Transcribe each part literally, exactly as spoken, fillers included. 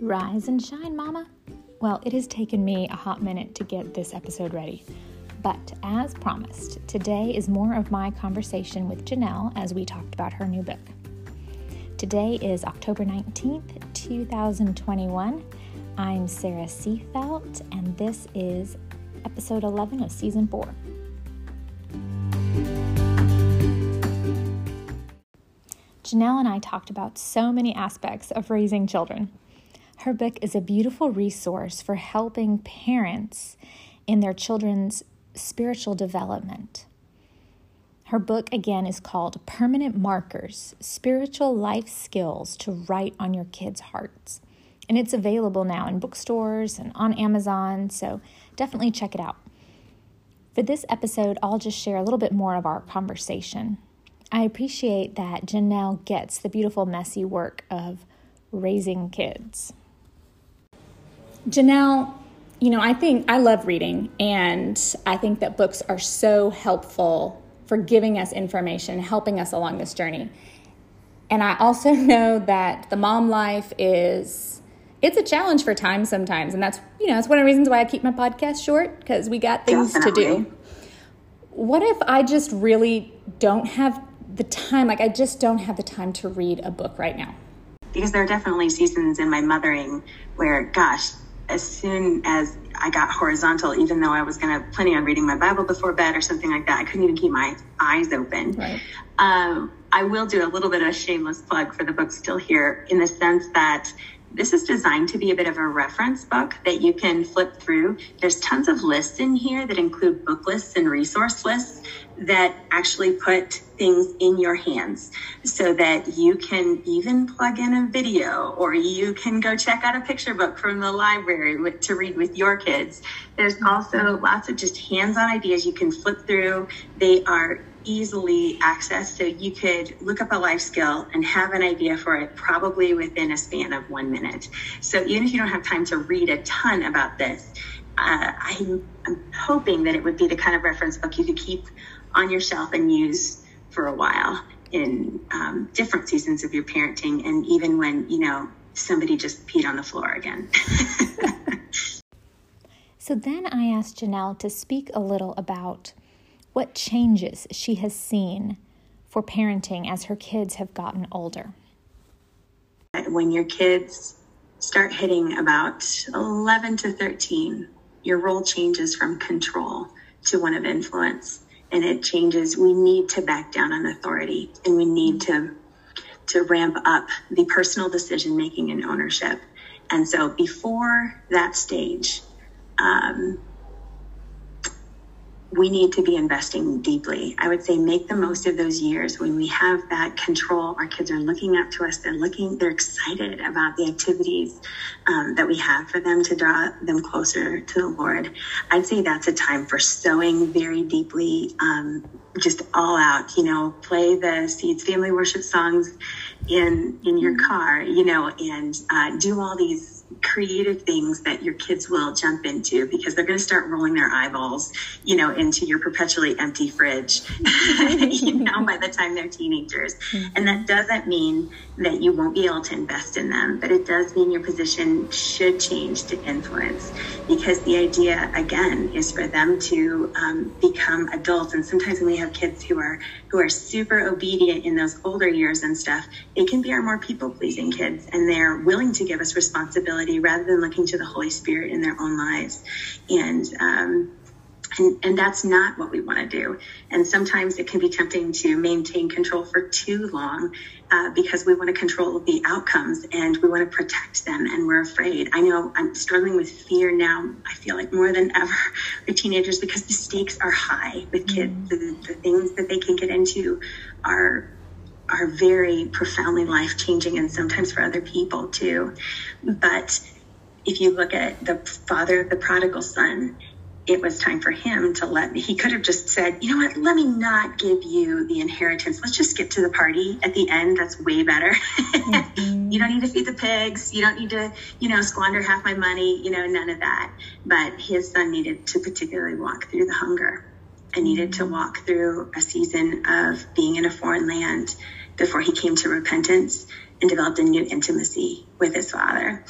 Rise and shine, mama. Well, it has taken me a hot minute to get this episode ready, but as promised, today is more of my conversation with Janelle as we talked about her new book. Today is October nineteenth, twenty twenty-one. I'm Sarah Seafelt, and this is episode eleven of season four. Janelle and I talked about so many aspects of raising children. Her book is a beautiful resource for helping parents in their children's spiritual development. Her book, again, is called Permanent Markers, Spiritual Life Skills to Write on Your Kids' Hearts. And it's available now in bookstores and on Amazon, so definitely check it out. For this episode, I'll just share a little bit more of our conversation. I appreciate that Janelle gets the beautiful, messy work of raising kids. Janelle, you know, I think I love reading, and I think that books are so helpful for giving us information, helping us along this journey. And I also know that the mom life is, it's a challenge for time sometimes. And that's, you know, that's one of the reasons why I keep my podcast short, because we got things Definitely. to do. What if I just really don't have the time, like I just don't have the time to read a book right now? Because there are definitely seasons in my mothering where, gosh, as soon as I got horizontal, even though I was going to planning on reading my Bible before bed or something like that, I couldn't even keep my eyes open. Right. Um, I will do a little bit of a shameless plug for the book Still Here, in the sense that this is designed to be a bit of a reference book that you can flip through. There's tons of lists in here that include book lists and resource lists that actually put things in your hands so that you can even plug in a video, or you can go check out a picture book from the library with, to read with your kids. There's also lots of just hands-on ideas you can flip through. They are easily accessed, so you could look up a life skill and have an idea for it probably within a span of one minute. So even if you don't have time to read a ton about this, uh, I'm, I'm hoping that it would be the kind of reference book you could keep on your shelf and use for a while in um, different seasons of your parenting, and even when, you know, somebody just peed on the floor again. So then I asked Janelle to speak a little about what changes she has seen for parenting as her kids have gotten older. When your kids start hitting about eleven to thirteen, your role changes from control to one of influence. And it changes. We need to back down on authority, and we need to to ramp up the personal decision-making and ownership. And so before that stage, um, we need to be investing deeply. I would say make the most of those years when we have that control. Our kids are looking up to us. They're looking, they're excited about the activities um, that we have for them to draw them closer to the Lord. I'd say that's a time for sowing very deeply, um, just all out, you know, play the Seeds family worship songs in, in your car, you know, and uh, do all these creative things that your kids will jump into, because they're going to start rolling their eyeballs, you know, into your perpetually empty fridge, you know, by the time they're teenagers. Mm-hmm. And that doesn't mean that you won't be able to invest in them, but it does mean your position should change to influence, because the idea, again, is for them to um, become adults. And sometimes when we have kids who are who are super obedient in those older years and stuff, they can be our more people-pleasing kids, and they're willing to give us responsibility rather than looking to the Holy Spirit in their own lives. And um, and, and that's not what we want to do. And sometimes it can be tempting to maintain control for too long uh, because we want to control the outcomes and we want to protect them, and we're afraid. I know I'm struggling with fear now, I feel like more than ever with teenagers, because the stakes are high with kids. Mm. The, the things that they can get into are are very profoundly life-changing, and sometimes for other people too. But if you look at the father of the prodigal son, it was time for him to let, he could have just said, you know what, let me not give you the inheritance. Let's just get to the party at the end. That's way better. Mm-hmm. You don't need to feed the pigs. You don't need to, you know, squander half my money, you know, none of that. But his son needed to particularly walk through the hunger and needed to walk through a season of being in a foreign land before he came to repentance and developed a new intimacy with his father.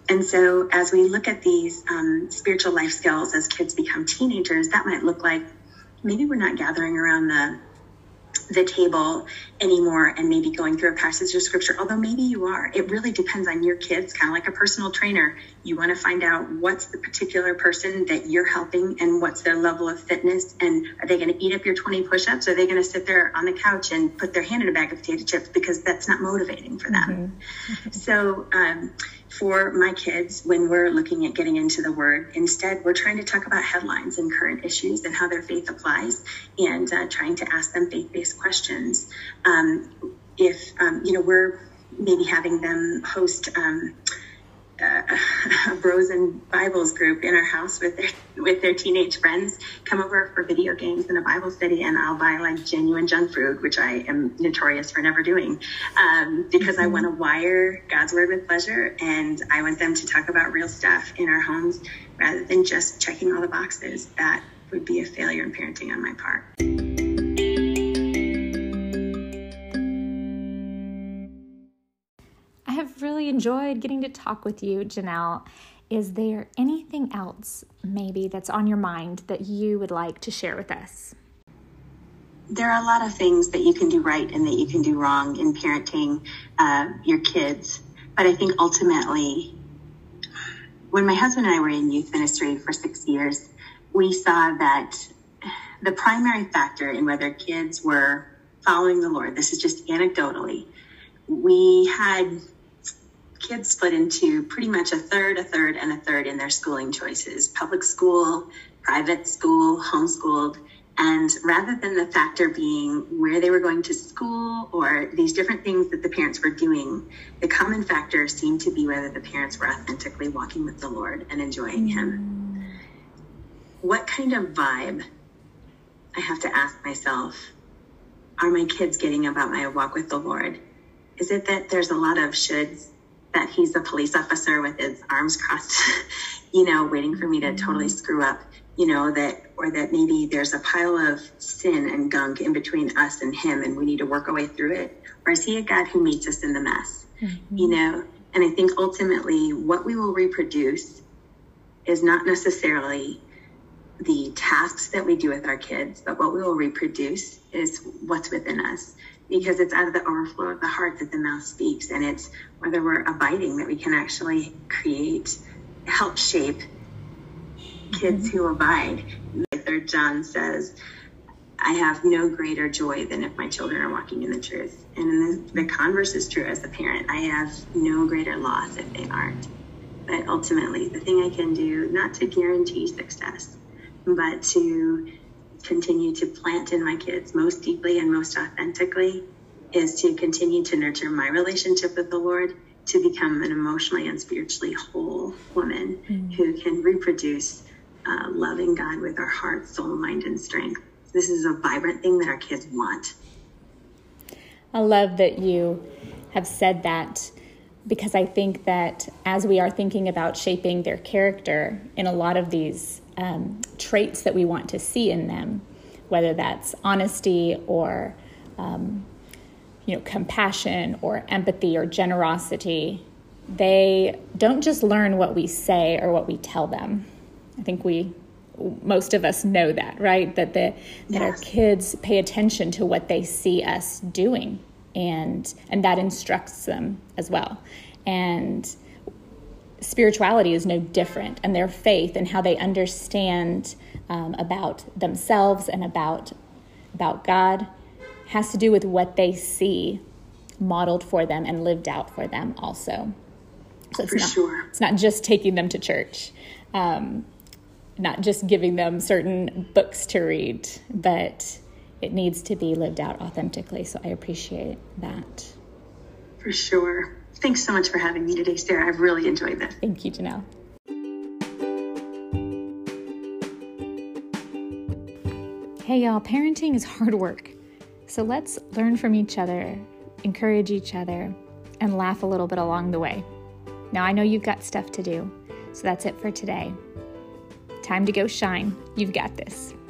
And so as we look at these um, spiritual life skills as kids become teenagers, that might look like maybe we're not gathering around the the table anymore and maybe going through a passage of scripture, although maybe you are. It really depends on your kids, kind of like a personal trainer. You want to find out what's the particular person that you're helping and what's their level of fitness, and are they going to eat up your twenty push-ups, or are they going to sit there on the couch and put their hand in a bag of potato chips, because that's not motivating for them. Mm-hmm. So um, for my kids, when we're looking at getting into the Word, instead we're trying to talk about headlines and current issues and how their faith applies, and uh, trying to ask them faith-based questions. Um, if, um, you know, we're maybe having them host um, uh, a Bros and Bibles group in our house with their with their teenage friends, come over for video games and a Bible study, and I'll buy like genuine junk food, which I am notorious for never doing, um, because mm-hmm. I want to wire God's Word with pleasure, and I want them to talk about real stuff in our homes rather than just checking all the boxes. That would be a failure in parenting on my part. I have really enjoyed getting to talk with you, Janelle. Is there anything else maybe that's on your mind that you would like to share with us? There are a lot of things that you can do right and that you can do wrong in parenting uh, your kids. But I think ultimately, when my husband and I were in youth ministry for six years, we saw that the primary factor in whether kids were following the Lord, this is just anecdotally, we had kids split into pretty much a third, a third, and a third in their schooling choices: public school, private school, homeschooled. And rather than the factor being where they were going to school or these different things that the parents were doing, the common factor seemed to be whether the parents were authentically walking with the Lord and enjoying Him. What kind of vibe, I have to ask myself, are my kids getting about my walk with the Lord? Is it that there's a lot of shoulds, that he's a police officer with his arms crossed, you know, waiting for me to totally screw up, you know, that, or that maybe there's a pile of sin and gunk in between us and him and we need to work our way through it? Or is he a God who meets us in the mess, mm-hmm. you know? And I think ultimately what we will reproduce is not necessarily the tasks that we do with our kids, but what we will reproduce is what's within us. Because it's out of the overflow of the heart that the mouth speaks. And it's whether we're abiding that we can actually create, help shape kids mm-hmm. who abide. Third John says, I have no greater joy than if my children are walking in the truth. And the, the converse is true as a parent. I have no greater loss if they aren't. But ultimately, the thing I can do, not to guarantee success, but to continue to plant in my kids most deeply and most authentically, is to continue to nurture my relationship with the Lord, to become an emotionally and spiritually whole woman mm. who can reproduce uh, loving God with our heart, soul, mind, and strength. This is a vibrant thing that our kids want. I love that you have said that, because I think that as we are thinking about shaping their character in a lot of these Um, traits that we want to see in them, whether that's honesty or, um, you know, compassion or empathy or generosity, they don't just learn what we say or what we tell them. I think we, most of us know that, right? That the that yes. our kids pay attention to what they see us doing, and and that instructs them as well. And spirituality is no different, and their faith and how they understand um, about themselves and about about God has to do with what they see modeled for them and lived out for them also. So it's for not, sure. It's not just taking them to church, um, not just giving them certain books to read, but it needs to be lived out authentically. So I appreciate that. For sure. Thanks so much for having me today, Sarah. I've really enjoyed this. Thank you, Janelle. Hey, y'all, parenting is hard work. So let's learn from each other, encourage each other, and laugh a little bit along the way. Now, I know you've got stuff to do, so that's it for today. Time to go shine. You've got this.